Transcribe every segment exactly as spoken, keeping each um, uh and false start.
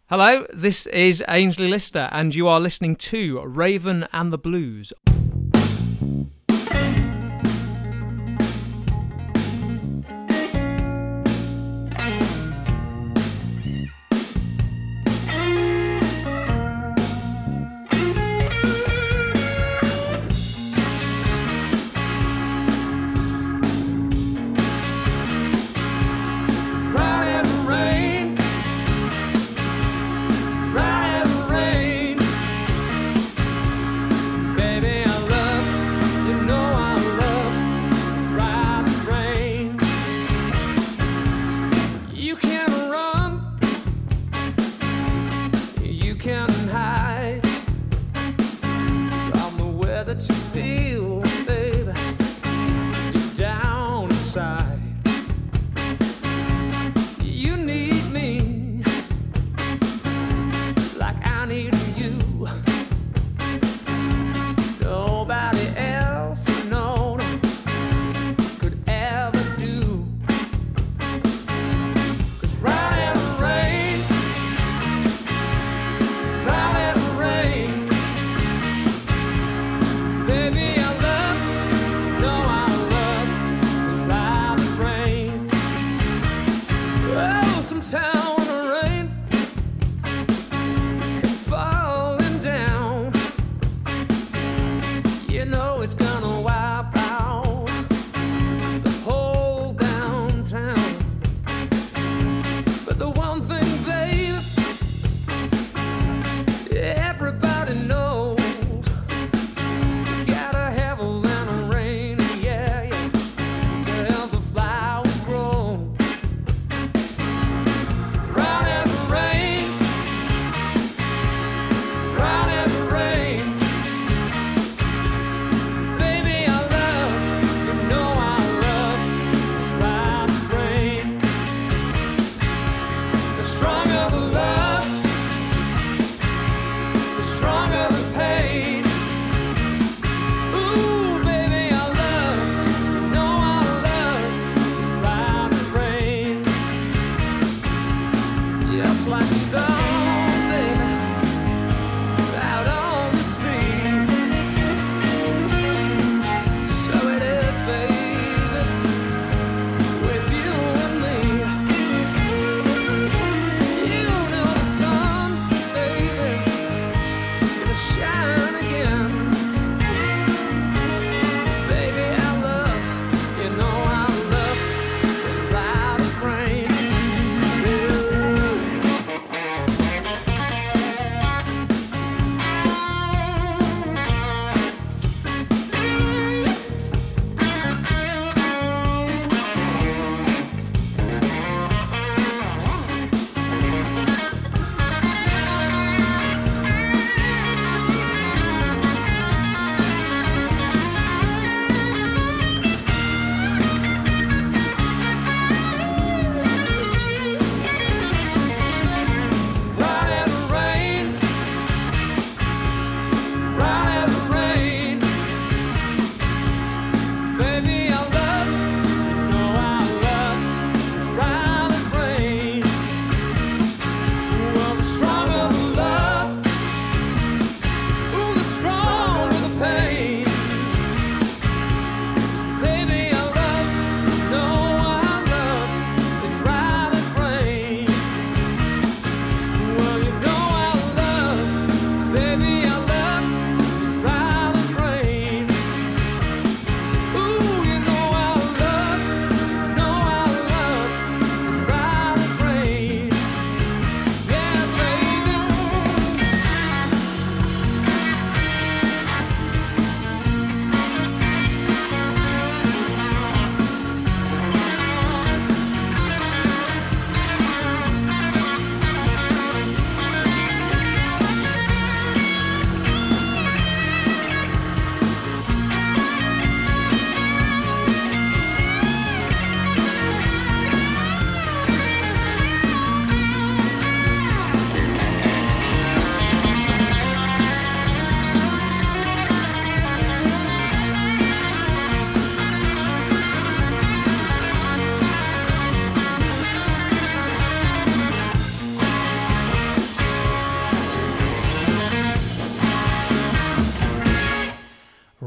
Hello, this is Ainsley Lister, and you are listening to Raven and the Blues.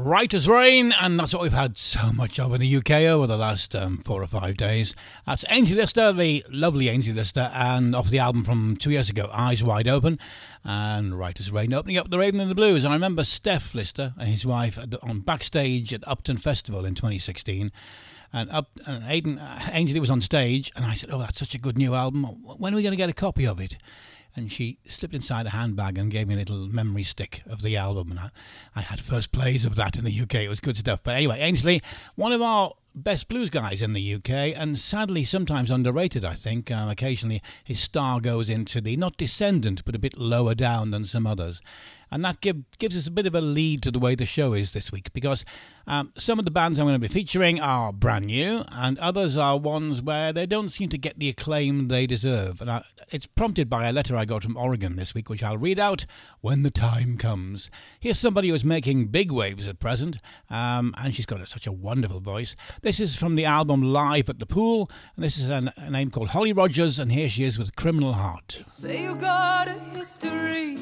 Right as rain, and that's what we've had so much of in the U K over the last um, four or five days. That's Ainsley Lister, the lovely Ainsley Lister, and off the album from two years ago, Eyes Wide Open, and Right as Rain, opening up The Raven and the Blues. And I remember Steph Lister and his wife on backstage at Upton Festival in twenty sixteen. And up, and Aidan, uh, Ainsley was on stage, and I said, "Oh, that's such a good new album. When are we going to get a copy of it?" And she slipped inside a handbag and gave me a little memory stick of the album. And I, I had first plays of that in the U K. It was good stuff. But anyway, Ainsley, one of our best blues guys in the U K, and sadly sometimes underrated, I think. Um, occasionally his star goes into the, not descendant, but a bit lower down than some others. And that give, gives us a bit of a lead to the way the show is this week, because um, some of the bands I'm going to be featuring are brand new, and others are ones where they don't seem to get the acclaim they deserve. And I, it's prompted by a letter I got from Oregon this week, which I'll read out when the time comes. Here's somebody who's making big waves at present, um, and she's got a, such a wonderful voice. This is from the album Live at the Pool, and this is a, a name called Holly Rogers, and here she is with Criminal Heart. Say you got a history,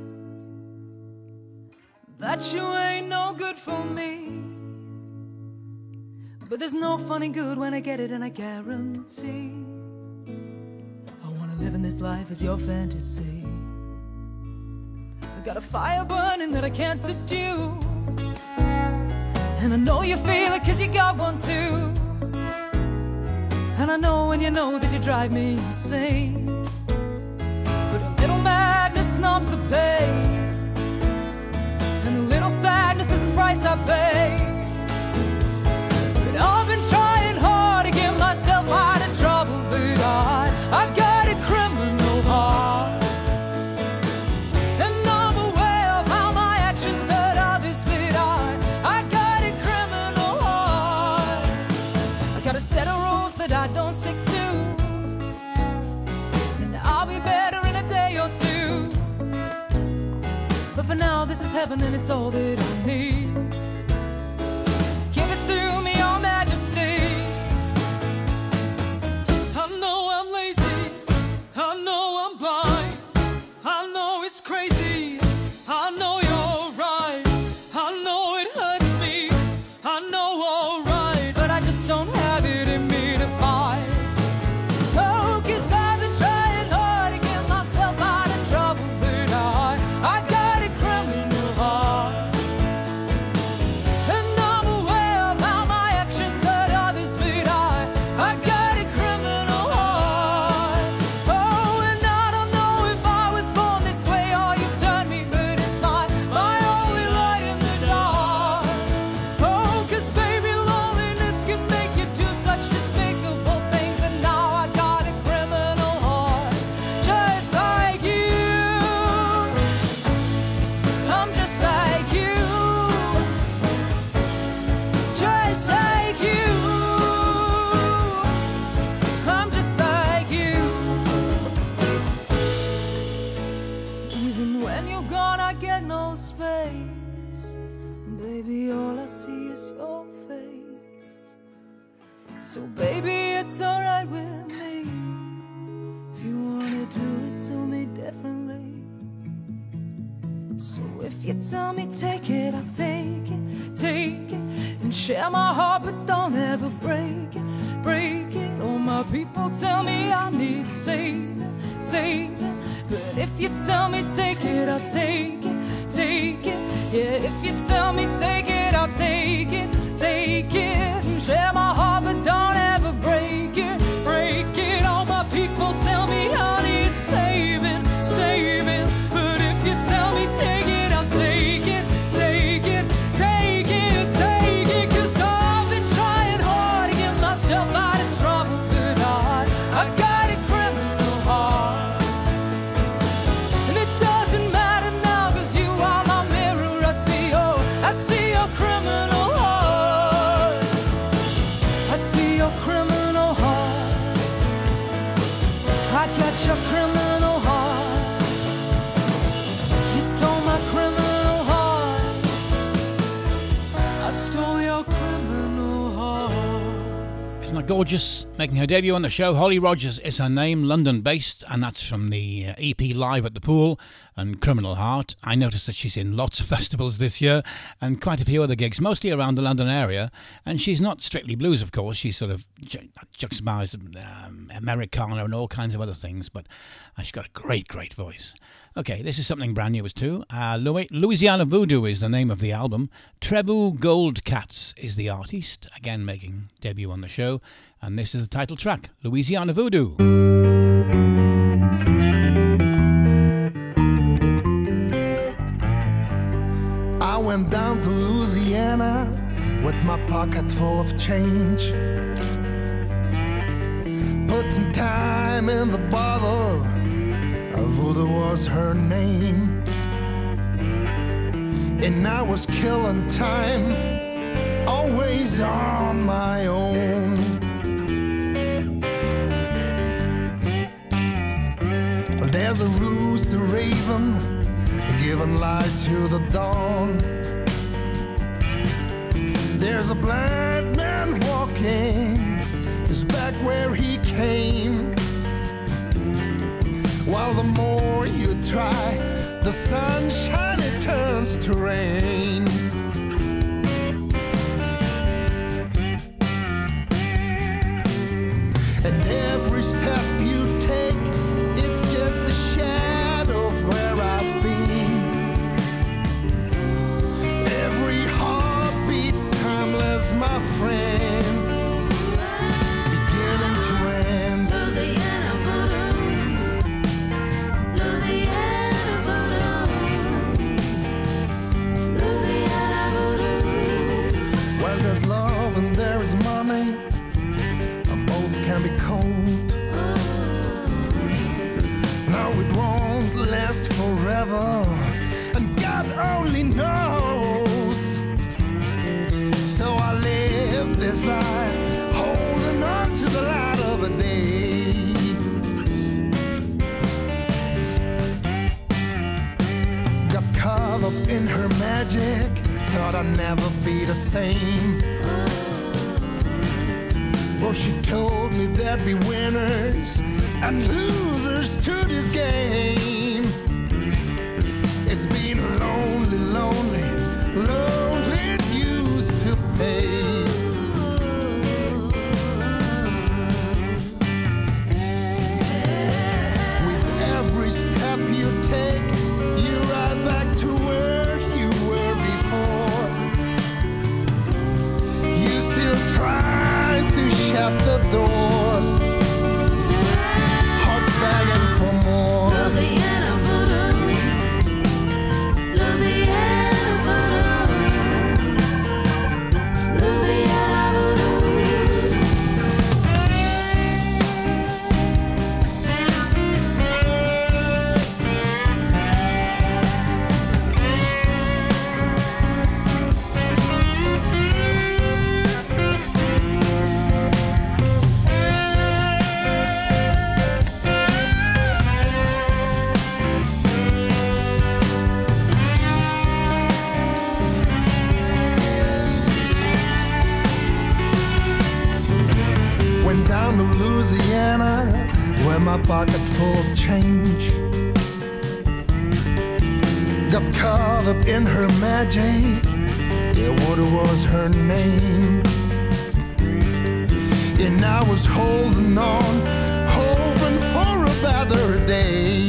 that you ain't no good for me, but there's no funny good when I get it, and I guarantee I wanna live in this life as your fantasy. I got a fire burning that I can't subdue, and I know you feel it cause you got one too. And I know when you know that you drive me insane, but a little madness numbs the pain, and a little sadness is the price I pay. But I've been trying hard to get myself out of trouble, but I, I got a criminal heart. And I'm aware of how my actions hurt others, but I, I got a criminal heart. I got a set of rules that I don't stick to, and I'll be better in a day or two. But for now, this is heaven and it's all that I need. Give it to me, your majesty. I know I'm lazy, I know I'm blind, I know it's crazy, I know you're right, I know it hurts me, I know alright, but I just don't have it in me to fight. Oh, cause I've been trying hard to get myself out of trouble, but I, I got a criminal heart. And I'm aware of how my actions hurt others, but I, I got a criminal heart. Oh, and I don't know if I was born this way or you turned me, but it's my, my only light in the dark. Oh, cause baby, loneliness can make you do such despicable things, and now I got a criminal heart, just like you. I'm just like you, just like you. I'm just like you. Even when you're gone, I get no space. Baby, all I see is your face. So baby, it's alright with me if you wanna do it to me differently. So if you tell me take it, I'll take it, take it, and share my heart, but don't ever break it, break it. All my people tell me I need saving, saving, but if you tell me take it, I'll take it, take it. Yeah, if you tell me take it, I'll take it, take it, and share my heart, but don't ever break it, break it. All my people tell me I need saving, saving, but if you tell me take it, I'll take it, take it, take it, take it. Cause I've been trying hard to get myself out of trouble, but I, I got a criminal heart. And it doesn't matter now, cause you are my mirror. I see your, I see your criminal heart. I see your gorgeous, making her debut on the show. Holly Rogers is her name, London-based, and that's from the uh, E P Live at the Pool and Criminal Heart. I noticed that she's in lots of festivals this year and quite a few other gigs, mostly around the London area. And she's not strictly blues, of course. She's sort of ju- juxtaposed um, Americana and all kinds of other things, but uh, she's got a great, great voice. Okay, this is something brand new as too. Uh, Louisiana Voodoo is the name of the album. Trebu Goldcats is the artist, again making debut on the show. And this is the title track, Louisiana Voodoo. I went down to Louisiana with my pocket full of change, putting time in the bottle. Voodoo was her name, and I was killing time, always on my own. Well, there's a rooster raven giving light to the dawn. There's a blind man walking, he's back where he came. While the more you try, the sunshine it turns to rain. And every step you take, it's just a shadow of where I've been. Every heartbeat's timeless, my friend, beginning to end. Louisiana voodoo, Louisiana voodoo, Louisiana voodoo. Well, there's love and there is money, both can be cold. No, it won't last forever, and God only knows. So I live this life, holding on to the light of a day. Got caught up in her magic, thought I'd never be the same. Well, she told me there'd be winners and losers to this game. It's been a lonely, lonely, lonely dues to pay. With every step you take, you're right back to where you were before. You still try to shut the door, hearts begging for more. Louisiana voodoo, Louisiana voodoo, Louisiana voodoo. Went down to Louisiana, where my pocket full of change. Got caught up in her magic, yeah, what was her name? And I was holding on, hoping for a better day.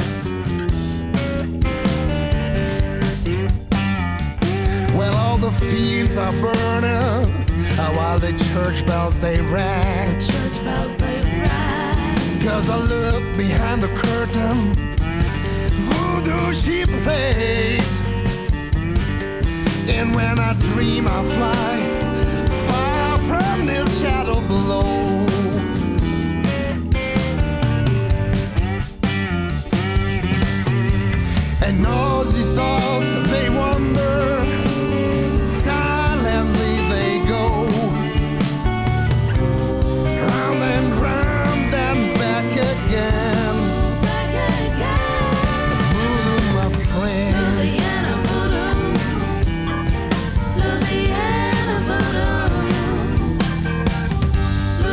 Well, all the fields are burning, while the church bells they rang. Church bells they rang. Cause I look behind the curtain, voodoo she played. And when I dream I fly far from this shadow below. And all the thoughts they wander, silently they go, round and round and back again. Back again. Voodoo, my friend. Louisiana voodoo, Louisiana voodoo,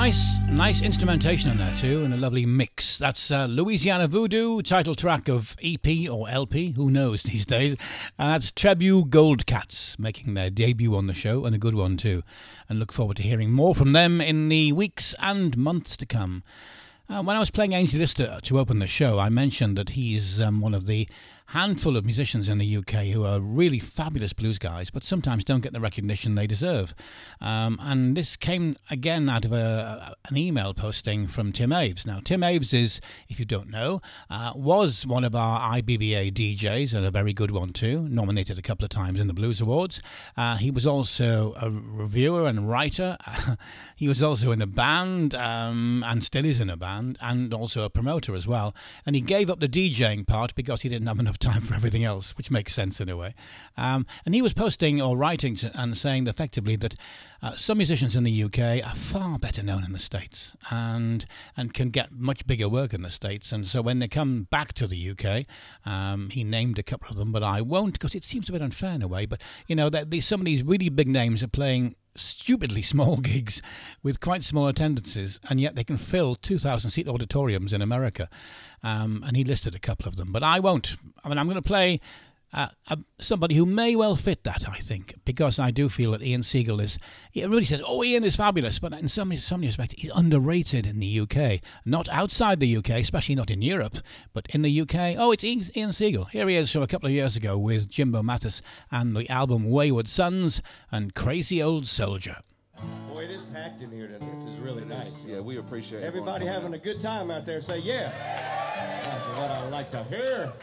Nice, nice instrumentation in there too, and a lovely mix. That's uh, Louisiana Voodoo, title track of E P or L P, who knows these days. And that's Trebu Goldcats making their debut on the show, and a good one too. And look forward to hearing more from them in the weeks and months to come. Uh, when I was playing Ainsley Lister to open the show, I mentioned that he's um, one of the handful of musicians in the U K who are really fabulous blues guys, but sometimes don't get the recognition they deserve. Um, and this came again out of a, an email posting from Tim Aves. Now, Tim Aves is, if you don't know, uh, was one of our I B B A D Js, and a very good one too, nominated a couple of times in the Blues Awards. Uh, he was also a reviewer and writer. He was also in a band, um, and still is in a band, and also a promoter as well. And he gave up the DJing part because he didn't have enough time for everything else, which makes sense in a way. Um, and he was posting or writing to, and saying effectively that uh, some musicians in the U K are far better known in the States and and can get much bigger work in the States. And so when they come back to the U K, um, he named a couple of them, but I won't because it seems a bit unfair in a way. But, you know, that these, some of these really big names are playing stupidly small gigs with quite small attendances, and yet they can fill two thousand seat auditoriums in America. Um, and he listed a couple of them, but I won't. I mean, I'm going to play uh, uh, somebody who may well fit that, I think, because I do feel that Ian Siegel is, he really says, oh, Ian is fabulous, but in some, some respects, he's underrated in the U K. Not outside the U K, especially not in Europe, but in the U K, oh, it's Ian, Ian Siegel. Here he is from a couple of years ago with Jimbo Mattis and the album Wayward Sons and Crazy Old Soldier. Boy, it is packed in here today. This is really nice. Yeah, we appreciate Everybody having a good time out there. Say yeah. That's what I like to hear.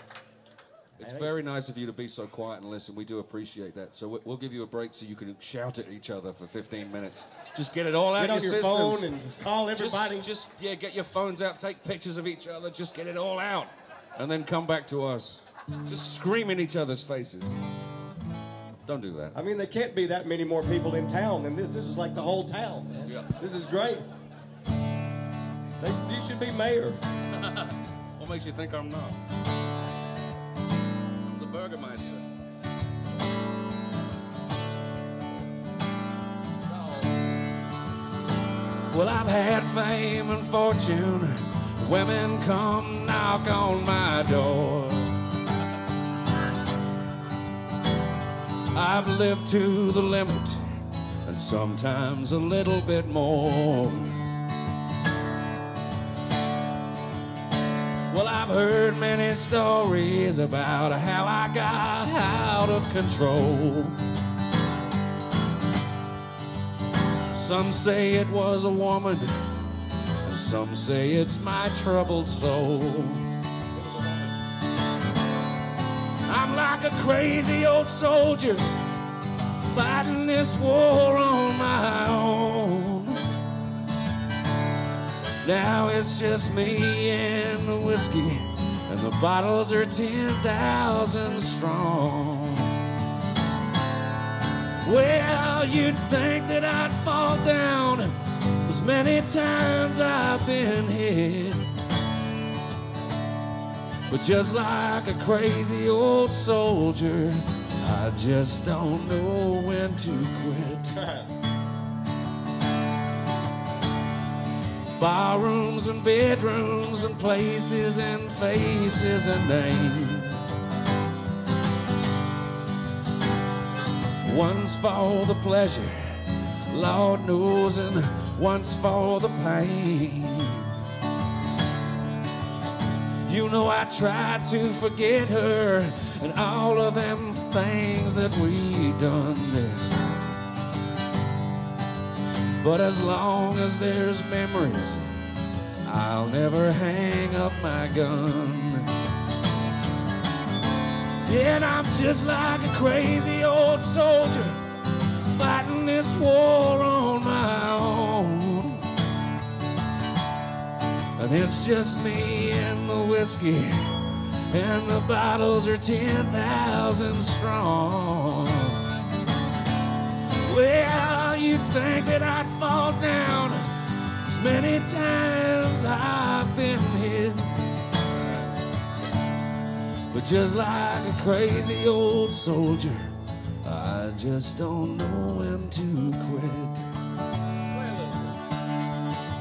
It's very nice of you to be so quiet and listen. We do appreciate that. So we- we'll give you a break so you can shout at each other for fifteen minutes. Just get it all out Get on of your, your systems. phone and call everybody. Just, just, yeah, get your phones out, take pictures of each other, just get it all out. And then come back to us. Just scream in each other's faces. Don't do that. I mean, there can't be that many more people in town than this. This is like the whole town, man. Yeah. This is great. They, you should be mayor. What makes you think I'm not? I'm the Burgermeister. Well, I've had fame and fortune. Women come knock on my door. I've lived to the limit, and sometimes a little bit more. Well, I've heard many stories about how I got out of control. Some say it was a woman, and some say it's my troubled soul. I'm like a crazy old soldier fighting this war on my own. Now it's just me and the whiskey, and the bottles are ten thousand strong. Well, you'd think that I'd fall down as many times I've been hit, but just like a crazy old soldier, I just don't know when to quit. Barrooms and bedrooms and places and faces and names. One's for the pleasure, Lord knows, and one's for the pain. You know I tried to forget her and all of them things that we done. But as long as there's memories, I'll never hang up my gun. Yeah, and I'm just like a crazy old soldier fighting this war on my own. And it's just me and the whiskey, and the bottles are ten thousand strong. Well, you'd think that I'd fall down as many times I've been hit, but just like a crazy old soldier, I just don't know when to quit.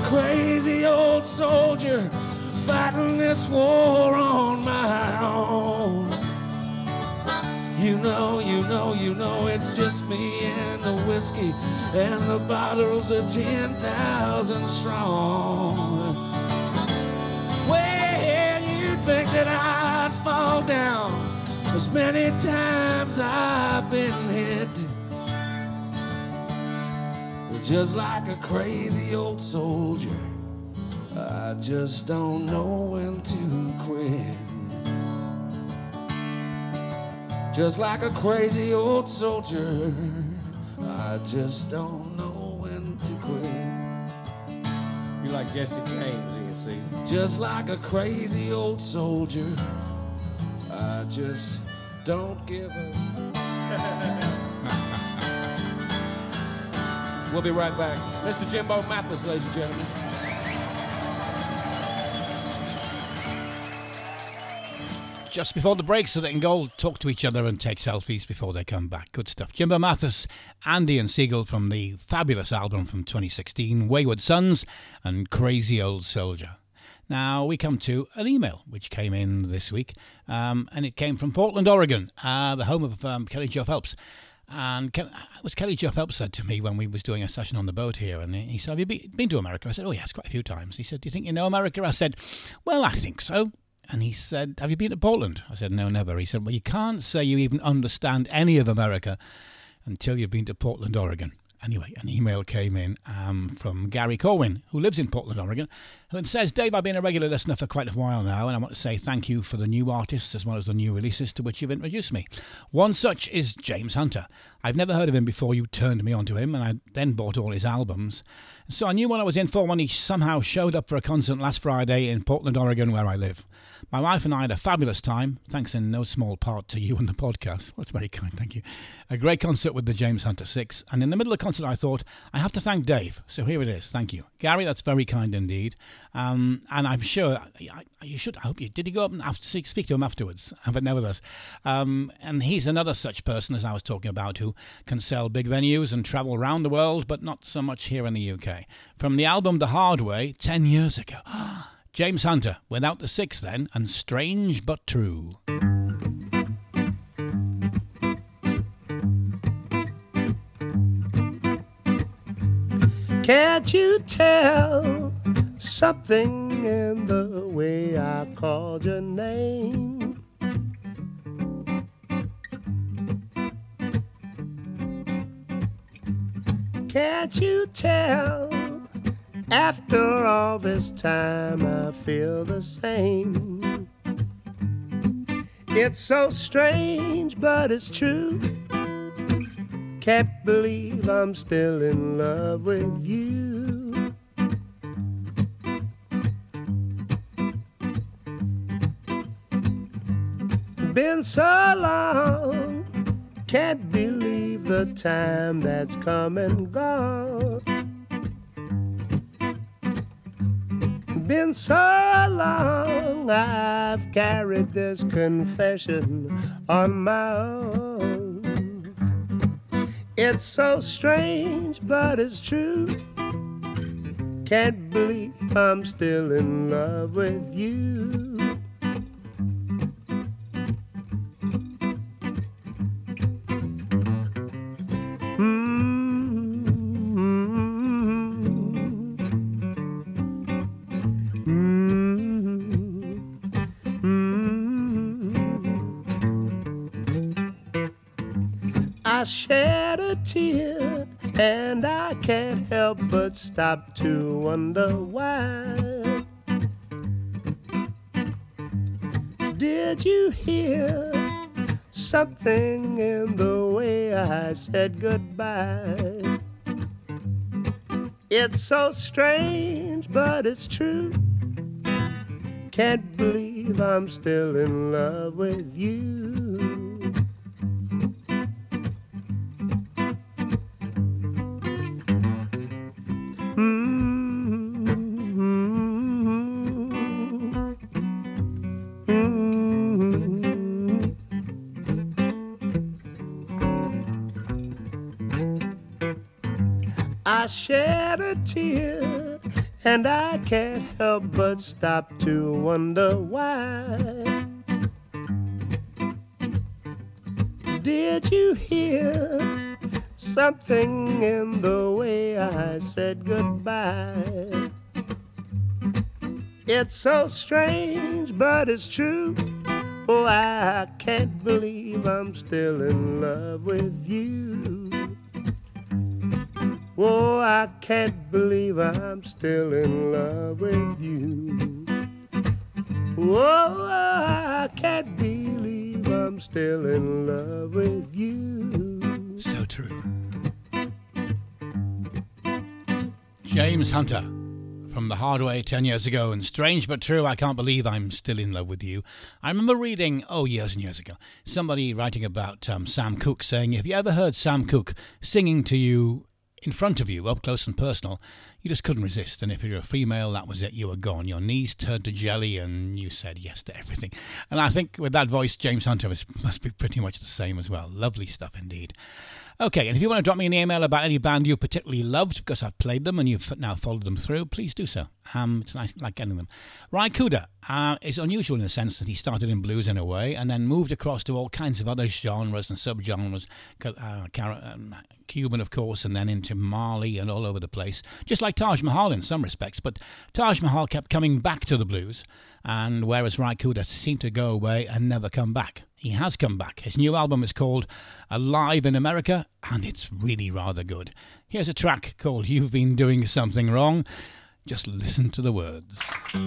crazy old soldier fighting this war on my own. You know, you know, you know, it's just me and the whiskey, and the bottles are ten thousand strong. Well, you think that I'd fall down, 'cause many times I've been hit. Just like a crazy old soldier, I just don't know when to quit. Just like a crazy old soldier, I just don't know when to quit. You like Jesse James, E and C. Just like a crazy old soldier, I just don't give up. We'll be right back. Mister Jimbo Mathis, ladies and gentlemen. Just before the break, so they can go talk to each other and take selfies before they come back. Good stuff. Jimbo Mathis, Andy and Siegel from the fabulous album from twenty sixteen, Wayward Sons and Crazy Old Soldier. Now we come to an email which came in this week, um, and it came from Portland, Oregon, uh, the home of um, Kelly Joe Phelps. And Ken, it was Kelly Joe Phelps said to me when we was doing a session on the boat here, and he said, have you been, been to America? I said, oh yes, quite a few times. He said, do you think you know America? I said, well, I think so. And he said, have you been to Portland? I said, no, never. He said, well, you can't say you even understand any of America until you've been to Portland, Oregon. Anyway, an email came in um, from Gary Corwin, who lives in Portland, Oregon, and says, Dave, I've been a regular listener for quite a while now, and I want to say thank you for the new artists as well as the new releases to which you've introduced me. One such is James Hunter. I've never heard of him before you turned me onto him, and I then bought all his albums. So I knew what I was in for when he somehow showed up for a concert last Friday in Portland, Oregon, where I live. My wife and I had a fabulous time, thanks in no small part to you and the podcast. That's very kind, thank you. A great concert with the James Hunter Six, and in the middle of the concert I thought, I have to thank Dave, so here it is, thank you. Gary, that's very kind indeed, um, and I'm sure, I, you should, I hope you, did you go up and after, speak to him afterwards? But nevertheless, um, and he's another such person as I was talking about who can sell big venues and travel around the world, but not so much here in the U K. From the album The Hard Way, ten years ago. James Hunter, Without the Six then, and Strange But True. Can't you tell something in the way I called your name? Can't you tell? After all this time, I feel the same. It's so strange, but it's true. Can't believe I'm still in love with you. Been so long, can't believe the time that's come and gone. Been so long, I've carried this confession on my own. It's so strange, but it's true. Can't believe I'm still in love with you. I shed a tear, and I can't help but stop to wonder why. Did you hear something in the way I said goodbye? It's so strange, but it's true. Can't believe I'm still in love with you. I shed a tear, and I can't help but stop to wonder why. Did you hear something in the way I said goodbye? It's so strange, but it's true. Oh, I can't believe I'm still in love with you. Oh, I can't believe I'm still in love with you. Oh, I can't believe I'm still in love with you. So true. James Hunter from The Hard Way ten years ago, and strange but true, I can't believe I'm still in love with you. I remember reading, oh, years and years ago, somebody writing about um, Sam Cooke saying, if you ever heard Sam Cooke singing to you in front of you, up close and personal, you just couldn't resist. And if you're a female, that was it. You were gone. Your knees turned to jelly and you said yes to everything. And I think with that voice, James Hunter is, must be pretty much the same as well. Lovely stuff indeed. Okay, and if you want to drop me an email about any band you particularly loved, because I've played them and you've now followed them through, please do so. Um, it's nice, like getting them. Ry Cooder uh, is unusual in the sense that he started in blues in a way and then moved across to all kinds of other genres and subgenres, uh, um, Cuban, of course, and then into Mali and all over the place, just like Taj Mahal in some respects. But Taj Mahal kept coming back to the blues, and whereas Ry Cooder seemed to go away and never come back. He has come back. His new album is called Alive in America, and it's really rather good. Here's a track called You've Been Doing Something Wrong. Just listen to the words.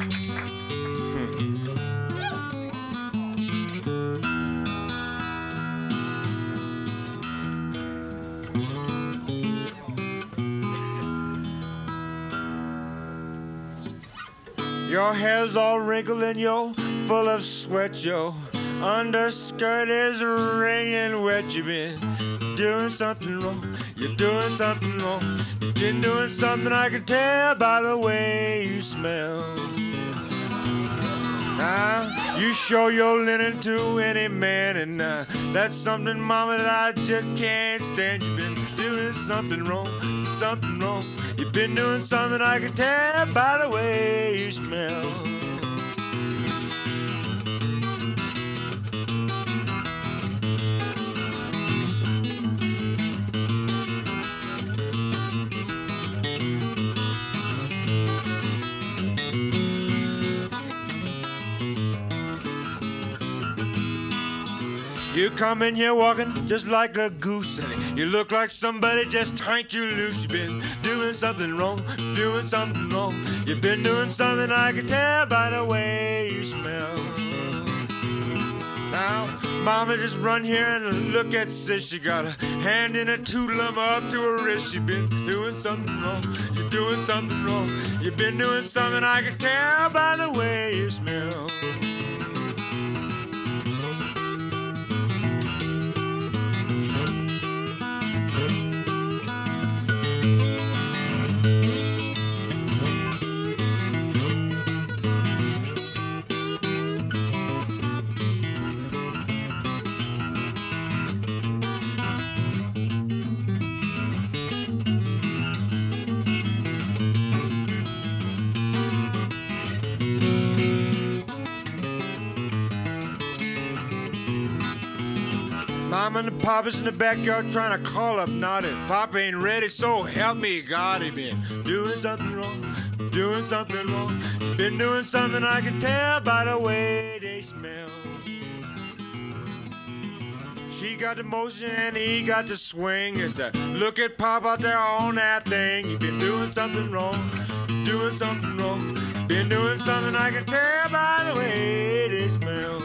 Your hair's all wrinkled and you're full of sweat, yo. Underskirt is wringing wet. You've been doing something wrong. You're doing something wrong. You've been doing something I can tell by the way you smell. Now, you show your linen to any man, and uh, that's something, mama, that I just can't stand. You've been doing something wrong, something wrong. You've been doing something I can tell by the way you smell. You come in here walking just like a goose, and you look like somebody just tanked you loose. You've been doing something wrong, doing something wrong. You've been doing something I can tell by the way you smell. Now, mama, just run here and look at sis. She got a hand in a tulum up to her wrist. You've been doing something wrong, you're doing something wrong. You've been doing something I can tell by the way you smell. Mama and Papa's in the backyard trying to call up Naughty. Papa ain't ready, so help me God. He been doing something wrong, doing something wrong. Been doing something I can tell by the way they smell. She got the motion and he got the swing. It's the look at Pop out there on that thing. He been doing something wrong, doing something wrong. Been doing something I can tell by the way they smell.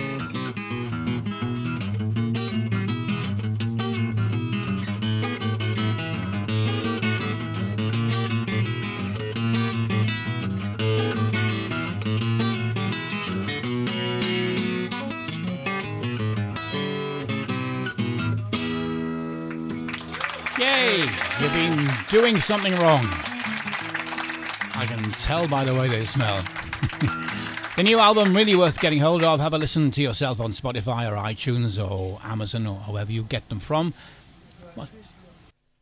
Yay! You've been doing something wrong. I can tell by the way they smell. The new album, really worth getting hold of. Have a listen to yourself on Spotify or iTunes or Amazon or however you get them from. What? Oh, that's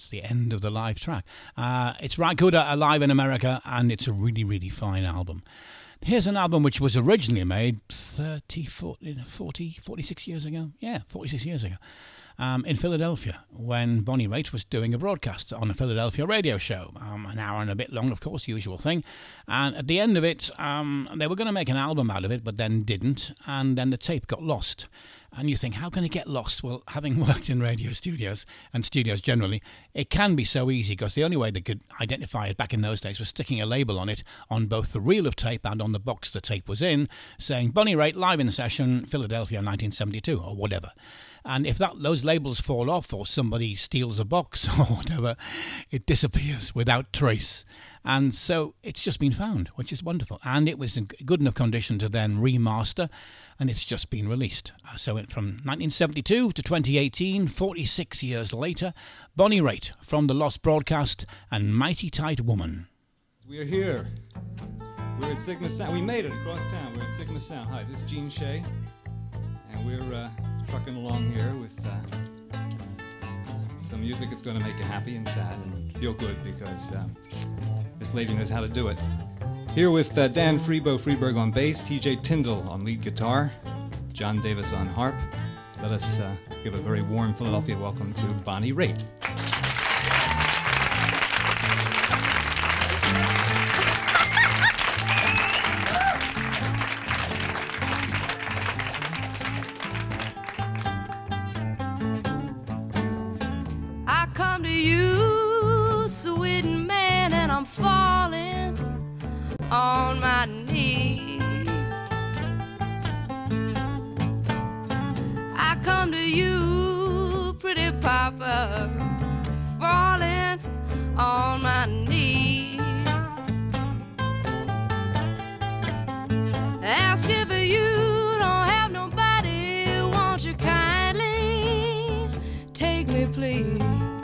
that's the end of the live track. Uh, it's Ry Cooder live in America, and it's a really, really fine album. Here's an album which was originally made thirty, forty, forty, forty-six years ago. Yeah, forty-six years ago. Um, in Philadelphia, when Bonnie Raitt was doing a broadcast on a Philadelphia radio show. Um, an hour and a bit long, of course, usual thing. And at the end of it, um, they were going to make an album out of it, but then didn't. And then the tape got lost. And you think, how can it get lost? Well, having worked in radio studios and studios generally, it can be so easy, because the only way they could identify it back in those days was sticking a label on it on both the reel of tape and on the box the tape was in, saying Bonnie Raitt live in session, Philadelphia nineteen seventy-two, or whatever. And if that those labels fall off, or somebody steals a box or whatever, it disappears without trace. And so it's just been found, which is wonderful. And it was in good enough condition to then remaster, and it's just been released. So it, from nineteen seventy-two to twenty eighteen, forty-six years later, Bonnie Raitt from The Lost Broadcast and Mighty Tight Woman. We're here. We're at Sigma Sound. We made it across town. We're at Sigma Sound. Hi, this is Gene Shea, and we're uh, trucking along here with uh, some music that's going to make you happy and sad and feel good, because uh, this lady knows how to do it. Here with uh, Dan Freebo Freeberg on bass, T J Tyndall on lead guitar, John Davis on harp. Let us uh, give a very warm Philadelphia welcome to Bonnie Raitt. I come to you, sweet man, and I'm falling on my knees. I come to you, pretty papa, falling on my knees. Ask if you don't have nobody, won't you kindly take me, please?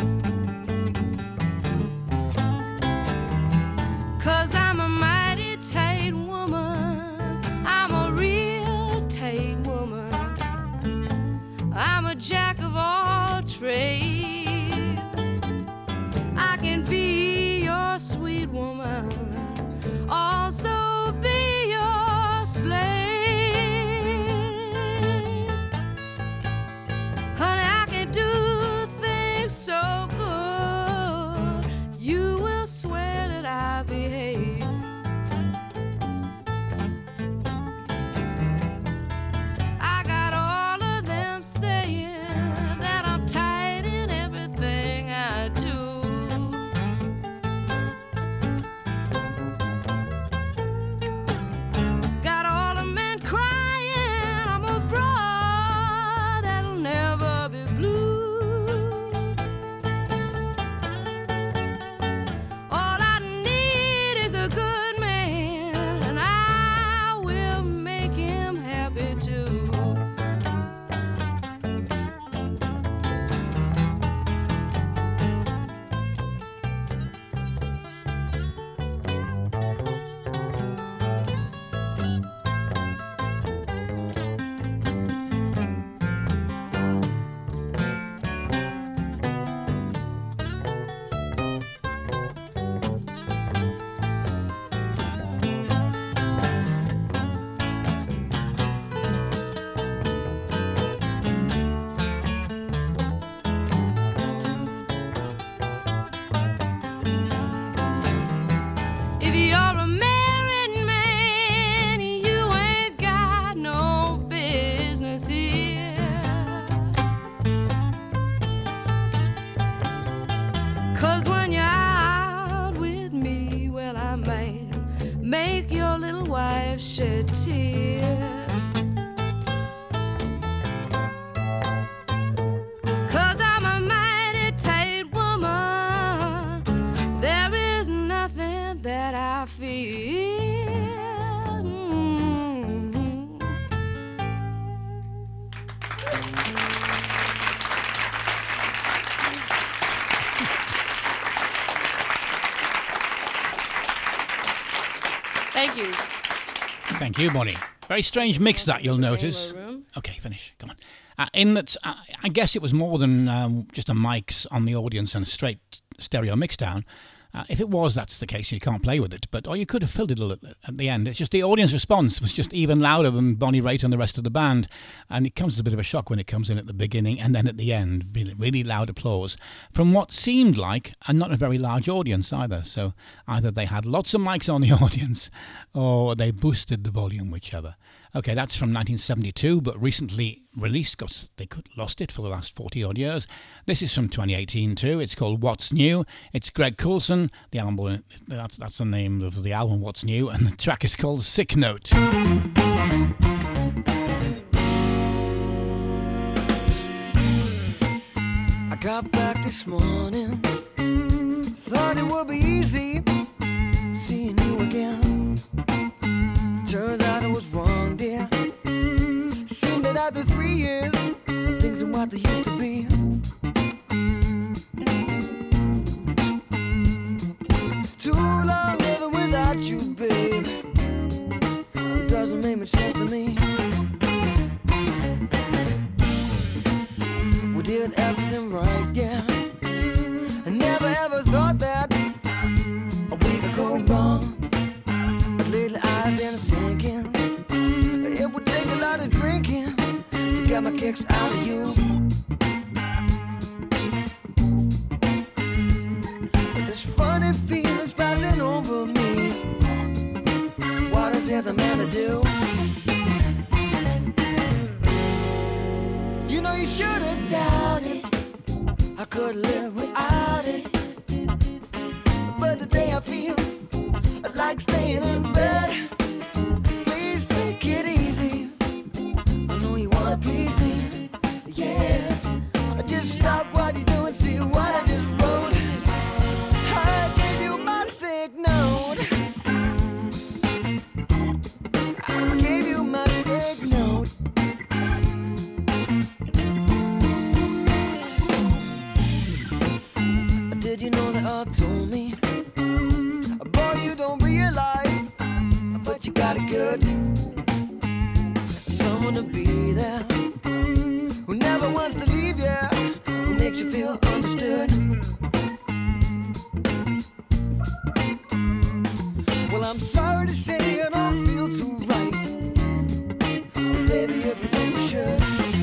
'Cause I'm a mighty tight woman, I'm a real tight woman, I'm a jack of all trades. I can be your sweet woman, also be your slave. Honey, I can do things so good, you will swear that I behave. I got all of them saying that I'm tight in everything I do. Got all the men crying I'm a broad that'll never be blue. All I need is a good man, and I will make him happy too. If you're a married man, you ain't got no business here. 'Cause when you're out with me, well, I might make your little wife shed tears. 'Cause I'm a mighty tight woman, there is nothing that I fear. Mm. Thank you. Thank you, Bonnie. Very strange mix that you'll notice. Okay, finish. Come on. Uh, in that, uh, I guess it was more than um, just a mics on the audience and a straight stereo mix down. Uh, if it was, that's the case, you can't play with it. But or you could have filled it a little at the end. It's just the audience response was just even louder than Bonnie Raitt and the rest of the band. And it comes as a bit of a shock when it comes in at the beginning and then at the end. Really, really loud applause from what seemed like, and not a very large audience either. So either they had lots of mics on the audience or they boosted the volume, whichever. Okay, that's from nineteen seventy-two, but recently released because they could lost it for the last forty odd years. This is from twenty eighteen too. It's called What's New. It's Greg Coulson. The album, that's that's the name of the album, What's New, and the track is called Sick Note. I got back this morning, thought it would be easy seeing you again. Turns out I was wrong, dear. Seemed that after three years, things are what they used to be. Too long living without you, babe. It doesn't make much sense to me. We did everything right, yeah. I never ever thought that we could go wrong. But lately I've been thinking it would take a lot of drinking to get my kicks out of you. But this funny feeling's passing over me. What is this a man to do? You know you should have doubted I could live without it. But today I feel like staying in bed. Please take it easy. I know you wanna please me. Yeah. Just stop what you're doing, see what I just wrote. I gave you my sick note. I gave you my sick note. Did you know that I told me? Boy, you don't realize, but you got it good. Someone to be there, who never wants to leave you, who makes you feel understood. Well, I'm sorry to say I don't feel too right, but baby, if you think you should,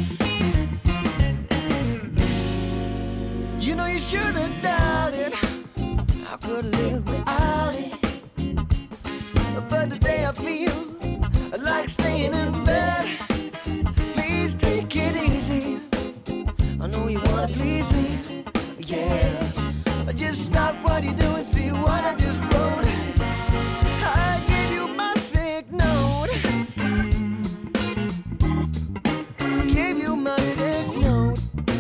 you know you should have doubted I could live without it. But today I feel like staying in bed. Please take it easy. I know you wanna please me. Yeah. Just stop what you're doing, see what I just wrote. I gave you my sick note. Gave you my sick note.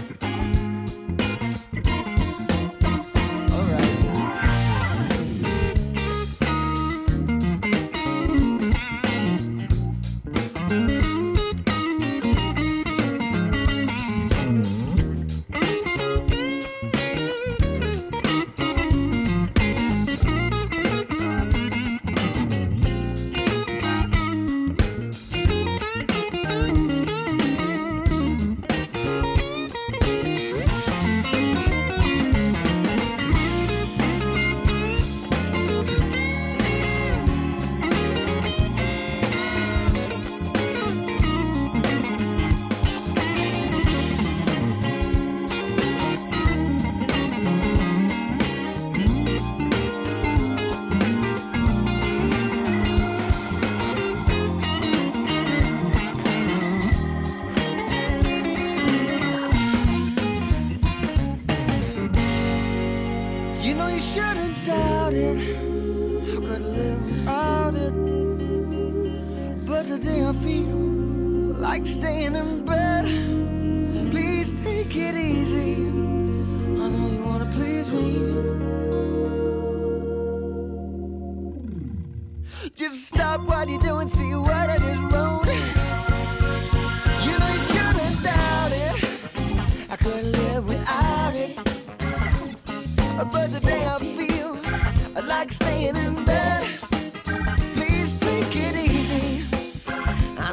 Just stop what you're doing, see what I just wrote. You know you should have doubted I couldn't live without it. But today I feel like staying in bed. Please take it easy.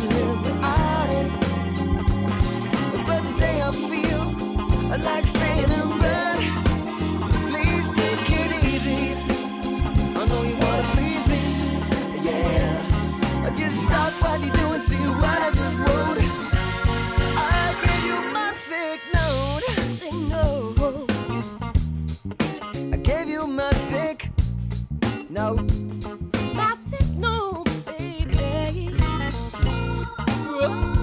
could live without it. But today I feel like staying in bed. Please take it easy. I know you wanna please me, yeah. Just stop what you're doing, see what I just wrote. I gave you my sick note. Sick note. I gave you my sick note. My sick note, baby. Right.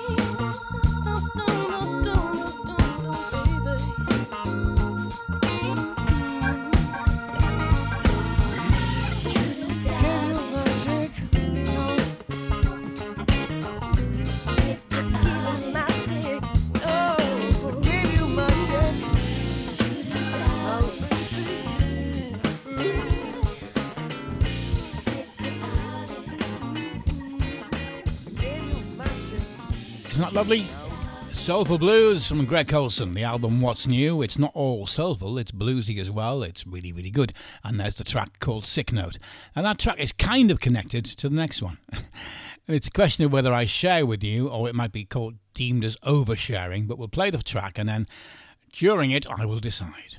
Isn't that lovely? Soulful Blues from Greg Colson, the album What's New. It's not all soulful, it's bluesy as well. It's really, really good. And there's the track called Sick Note. And that track is kind of connected to the next one. And it's a question of whether I share with you, or it might be called deemed as oversharing. But we'll play the track and then during it I will decide.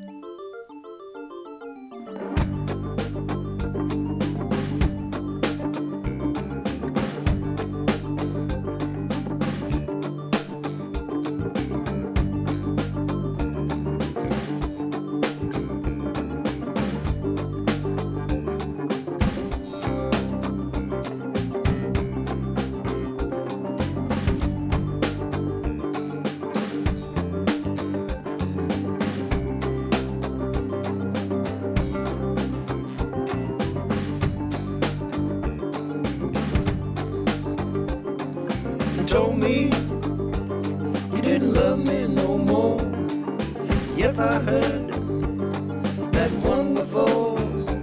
Told me you didn't love me no more. Yes, I heard that one before.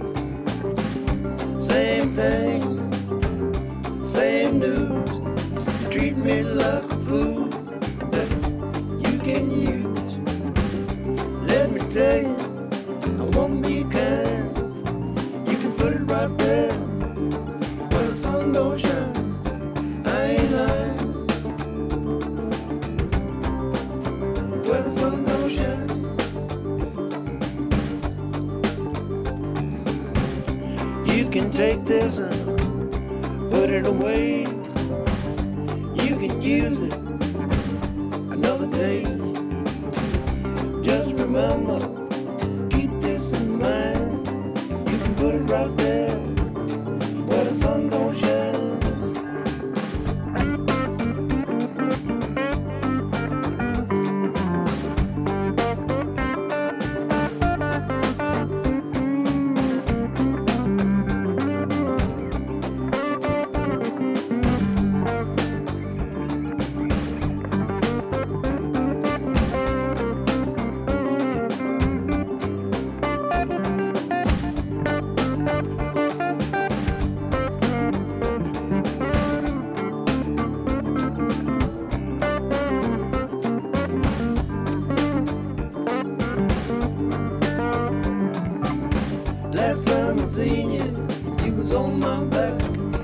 Same thing, same news. You treat me like a fool that you can use. Let me tell you, I won't be kind. You can put it right there where the sun don't shine. I ain't lying. Where the sun don't shine. You can take this and put it away. You can use it another day. Just remember, keep this in mind. You can put it right there where the sun don't shine. Last time I seen you, you was on my back.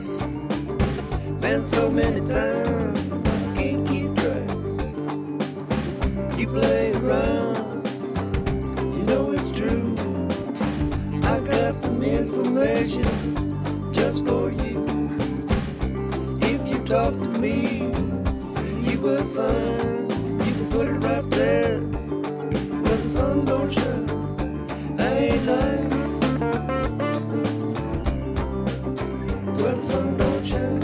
Been so many times I can't keep track. You play around, you know it's true. I got some information just for you. If you talk to me, you will find you can put it right there where the sun don't shine. I ain't lying. Where the sun don't shine.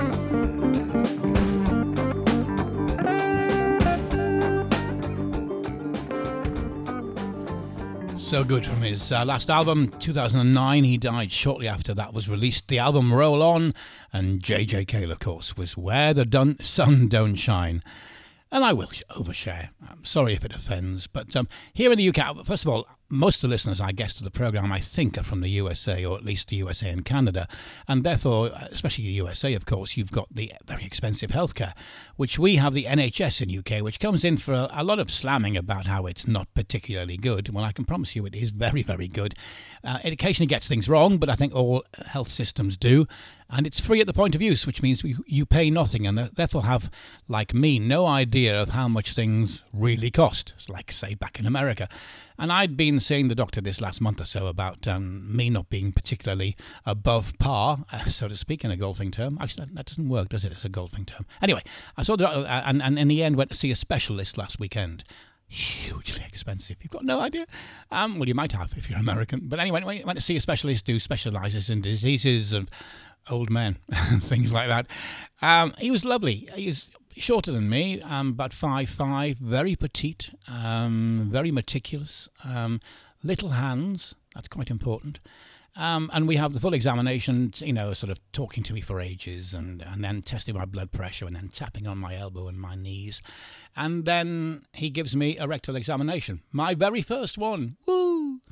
So good from his uh, last album, two thousand nine. He died shortly after that was released. The album Roll On, and J J Cale, of course, was Where the Dun- Sun Don't Shine. And I will overshare. I'm sorry if it offends, but um, here in the U K, first of all, most of the listeners, I guess, to the programme, I think, are from the U S A, or at least the U S A and Canada. And therefore, especially the U S A, of course, you've got the very expensive healthcare, which we have the N H S in U K, which comes in for a, a lot of slamming about how it's not particularly good. Well, I can promise you it is very, very good. Uh, it occasionally gets things wrong, but I think all health systems do. And it's free at the point of use, which means we, you pay nothing and therefore have, like me, no idea of how much things really cost. It's like, say, back in America. And I'd been seeing the doctor this last month or so about um, me not being particularly above par, uh, so to speak, in a golfing term. Actually, that, that doesn't work, does it, as a golfing term? Anyway, I saw the doctor, uh, and, and in the end went to see a specialist last weekend. Hugely expensive. You've got no idea. Um, well, you might have if you're American. But anyway, I went to see a specialist who specialises in diseases of old men and things like that. Um, he was lovely. He was shorter than me, um, about five foot five, very petite, um, very meticulous, um, little hands. That's quite important. Um, and we have the full examination, you know, sort of talking to me for ages and, and then testing my blood pressure and then tapping on my elbow and my knees. And then he gives me a rectal examination. My very first one. Woo!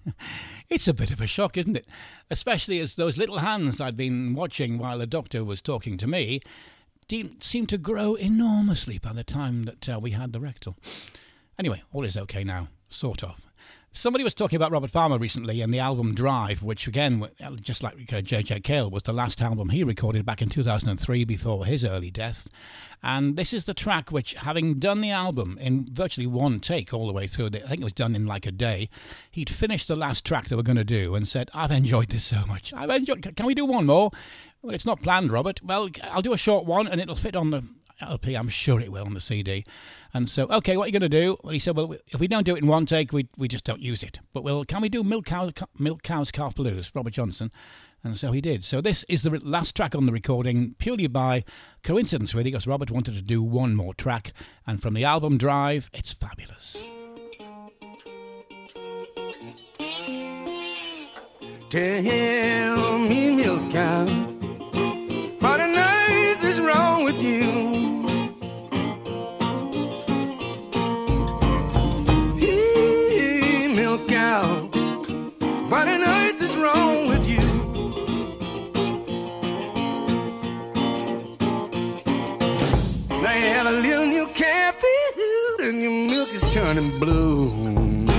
It's a bit of a shock, isn't it? Especially as those little hands I'd been watching while the doctor was talking to me seemed to grow enormously by the time that uh, we had the rectal. Anyway, all is okay now, sort of. Somebody was talking about Robert Palmer recently and the album Drive, which again, just like J J Cale, was the last album he recorded back in two thousand three before his early death. And this is the track which, having done the album in virtually one take all the way through, I think it was done in like a day, he'd finished the last track they were going to do and said, I've enjoyed this so much. I've enjoyed. Can we do one more? Well, it's not planned, Robert. Well, I'll do a short one and it'll fit on the L P, I'm sure it will, on the C D. And so, okay, what are you going to do? Well, he said, well, if we don't do it in one take, we we just don't use it. But well, can we do Milk, Cow, Milk Cow's Calf Blues, Robert Johnson? And so he did. So this is the last track on the recording, purely by coincidence, really, because Robert wanted to do one more track. And from the album Drive, it's fabulous. Tell me, Milk Cow, what on earth is wrong with you? Hey, Milk Cow, what on earth is wrong with you? Now you have a little new calf and your milk is turning blue.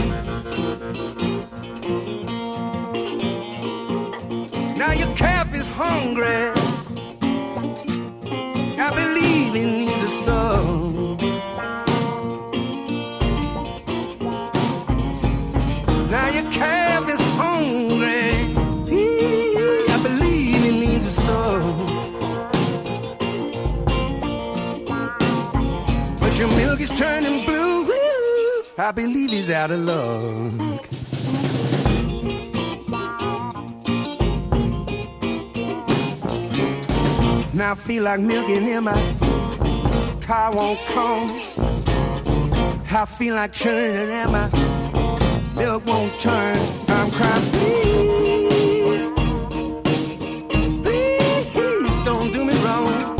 Now your calf is hungry. I believe it needs a song. Now your calf is hungry. I believe it needs a song. But your milk is turning blue. I believe he's out of luck. Now I feel like milking in my car won't come. I feel like churning and my milk won't turn. I'm crying, please, please don't do me wrong.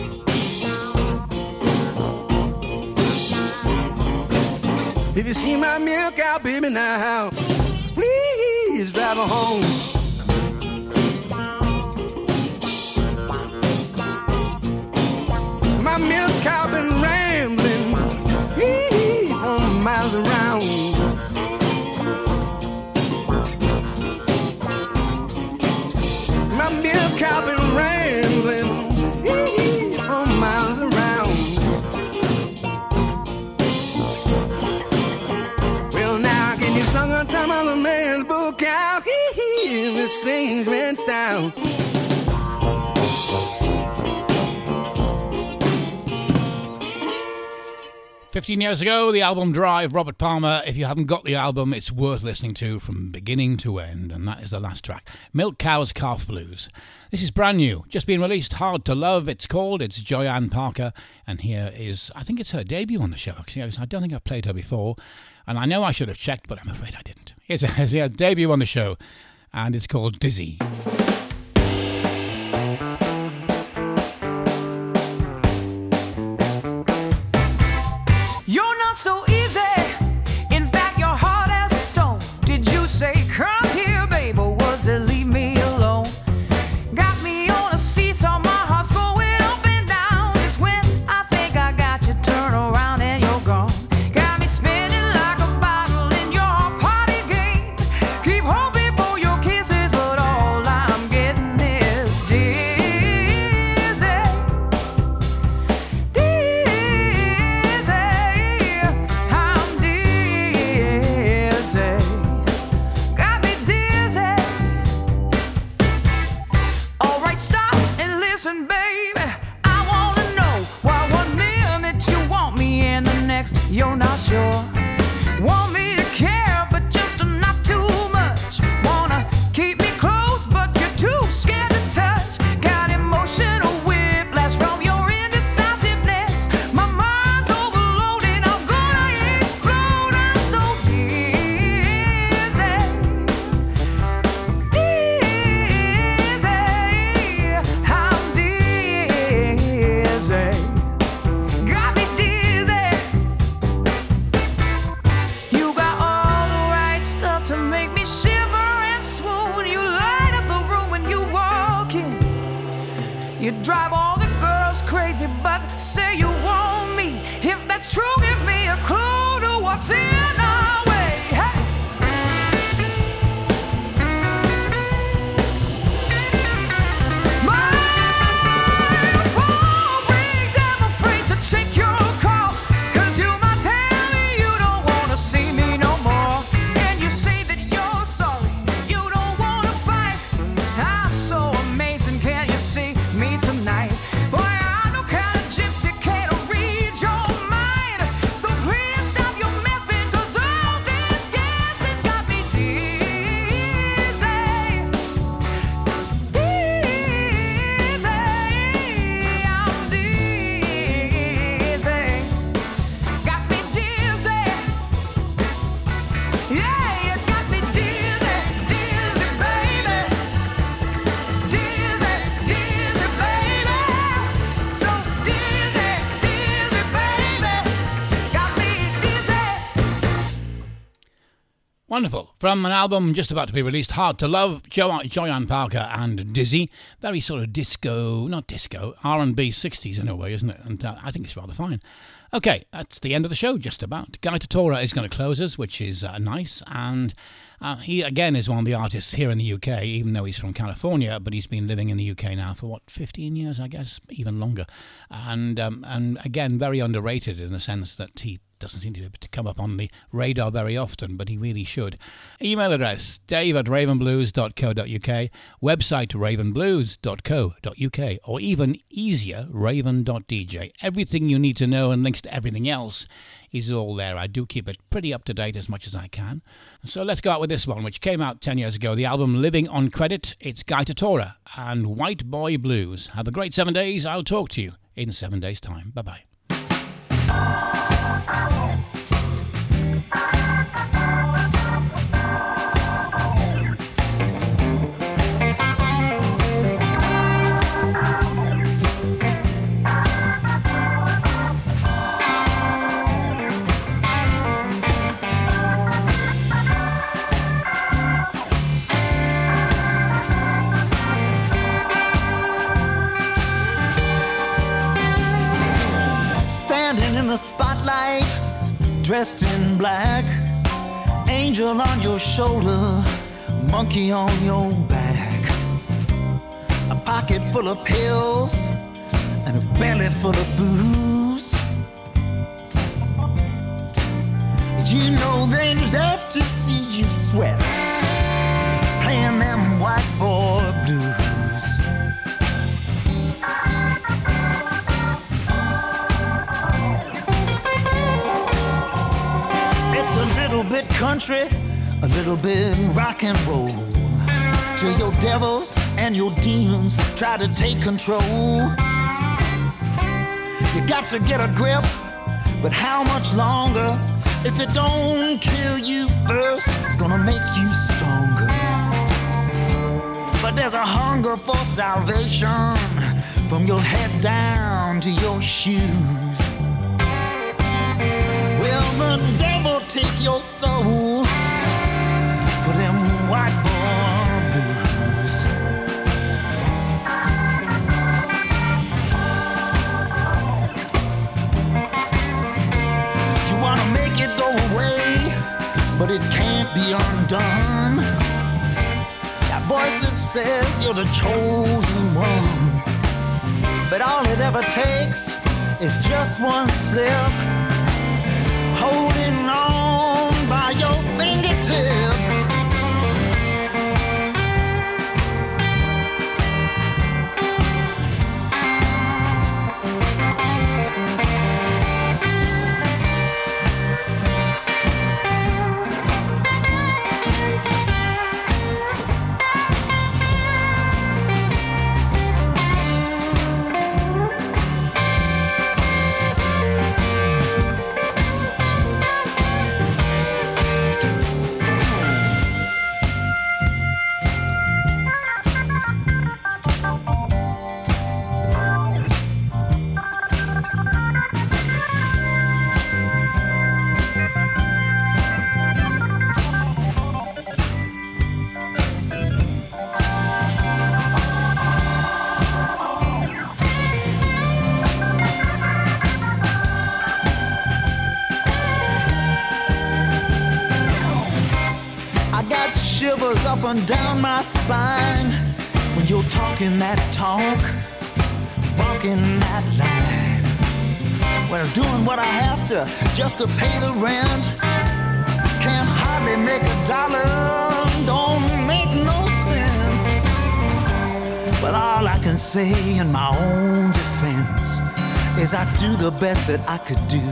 If you see my milk out, baby, now, please drive her home. My milk cow been rambling ee, for miles around. My milk cow been rambling ee, for miles around. Well, now can you sing on some other man's book out ee, in this strange man's town? Fifteen years ago, the album Drive, Robert Palmer. If you haven't got the album, it's worth listening to from beginning to end, and that is the last track, Milk Cow's Calf Blues. This is brand new, just been released, Hard to Love, it's called. It's Joyanne Parker, and here is, I think it's her debut on the show, actually. I don't think I've played her before, and I know I should have checked, but I'm afraid I didn't. Here's her debut on the show, and it's called Dizzy. So easy, in fact, you're hard as a stone. you're not sure. Want me to care, but just not too much. Wanna keep me close, but you're too scared to touch. Got emotional whiplash from your indecisiveness. My mind's overloaded, I'm gonna explode. I'm so dizzy, dizzy, I'm dizzy. Got me dizzy. You got all the right stuff to make me shiver and swoon. You light up the room when you walk in. You drive all the girls crazy, but say you want me. If that's true, give me a clue to what's in our way. Hey. My phone rings, I'm afraid to take your call. 'Cause you might tell me you don't wanna see me no more. And you say that you're sorry, you don't wanna fight. I'm so amazing, can't you see me tonight? Boy, I'm no kind of gypsy, can't read your mind. So please stop your messing, 'cause all this gas has got me dizzy. Dizzy, I'm dizzy. Got me dizzy. Yeah, you got me dizzy, dizzy, baby. Dizzy, dizzy, baby. So dizzy, dizzy, baby. Got me dizzy. Wonderful. From an album just about to be released, Hard to Love, jo- Joyanne Parker and Dizzy. Very sort of disco, not disco, R and B sixties in a way, isn't it? And uh, I think it's rather fine. Okay, that's the end of the show, just about. Guy Tortora is going to close us, which is uh, nice. And uh, he, again, is one of the artists here in the U K, even though he's from California, but he's been living in the U K now for, what, fifteen years, I guess, even longer. And, um, and again, very underrated in the sense that he doesn't seem to, to come up on the radar very often, but he really should. Email address, dave at ravenblues dot co dot uk, website ravenblues dot co dot uk, or even easier, raven dot d j. Everything you need to know and links to everything else is all there. I do keep it pretty up to date as much as I can. So let's go out with this one, which came out ten years ago, the album Living on Credit. It's Guy Tortora and White Boy Blues. Have a great seven days. I'll talk to you in seven days' time. Bye-bye. Standing in the spotlight, dressed in black, angel on your shoulder, monkey on your back, a pocket full of pills and a belly full of booze. You know they love to see you sweat, playing them white boy blues. It's a little bit country, a little bit rock and roll, till your devils and your demons try to take control. You got to get a grip, but how much longer? If it don't kill you first, it's gonna make you stronger. But there's a hunger for salvation, from your head down to your shoes. Will the devil take your soul for them white boy blues? You wanna make it go away, but it can't be undone. That voice that says you're the chosen one, but all it ever takes is just one slip, holding on by your fingertips. shivers up and down my spine when you're talking that talk, walking that line. Well, doing what I have to just to pay the rent. Can't hardly make a dollar, don't make no sense. Well, all I can say in my own defense is I do the best that I could do.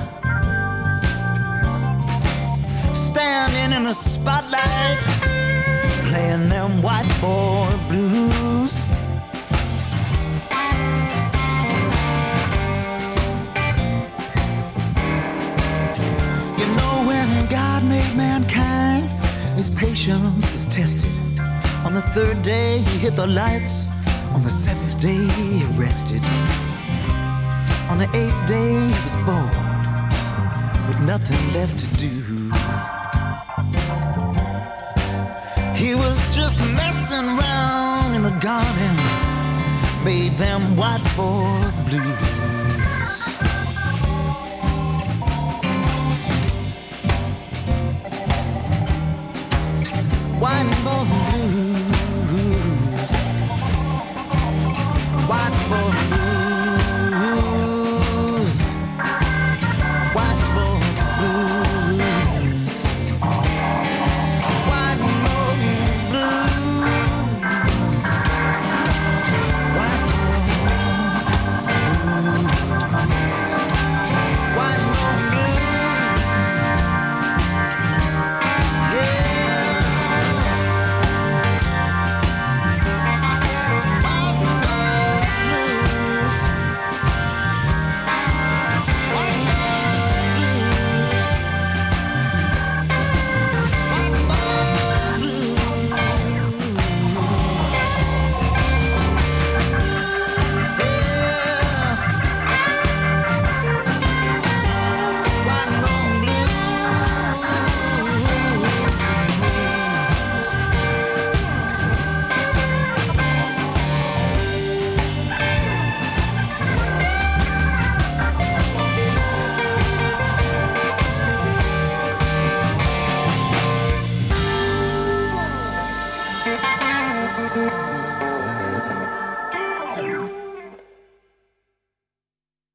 Standing in the spotlight, playing them white boy blues. You know, when God made mankind, his patience is tested. On the third day he hit the lights, on the seventh day he rested. On the eighth day he was bored, with nothing left to do. He was just messing around in the garden, made them white boy blues. White boy blues, white boy blues, white boy blues, white boy blues, white boy blues, white boy blues, yeah. Thank you.